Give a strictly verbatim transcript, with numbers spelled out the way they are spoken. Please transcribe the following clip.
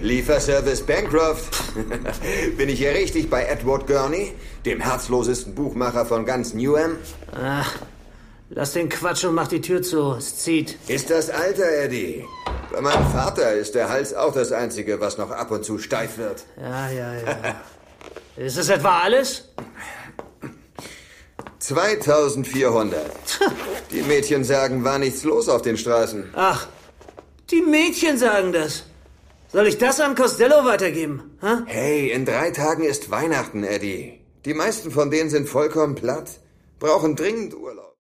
Lieferservice Bancroft. Bin ich hier richtig bei Edward Gurney, dem herzlosesten Buchmacher von ganz Newham? Ach, lass den Quatsch und mach die Tür zu. Es zieht. Ist das Alter, Eddie. Bei meinem Vater ist der Hals auch das Einzige, was noch ab und zu steif wird. Ja, ja, ja. Ist das etwa alles? zweitausendvierhundert. Die Mädchen sagen, war nichts los auf den Straßen. Ach, die Mädchen sagen das. Soll ich das an Costello weitergeben? Hä? Hey, in drei Tagen ist Weihnachten, Eddie. Die meisten von denen sind vollkommen platt, brauchen dringend Urlaub.